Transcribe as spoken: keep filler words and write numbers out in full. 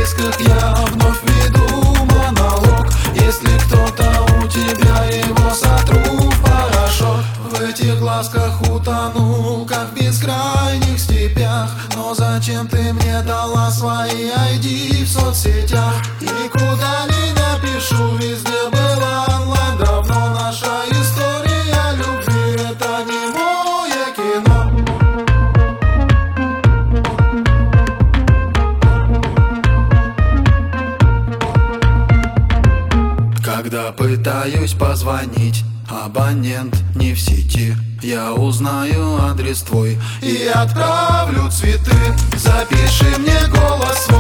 списках я вновь веду монолог. Если кто-то у тебя, его сотру в порошок. В этих глазках утонул, как в бескрайних степях. Но зачем ты мне дала свои ай ди в соцсетях? Никуда не напишу, везде была онлайн. Давно наша история любви — это не мое кино. Когда пытаюсь позвонить, абонент не в сети, я узнаю адрес твой и отправлю цветы. Запиши мне голос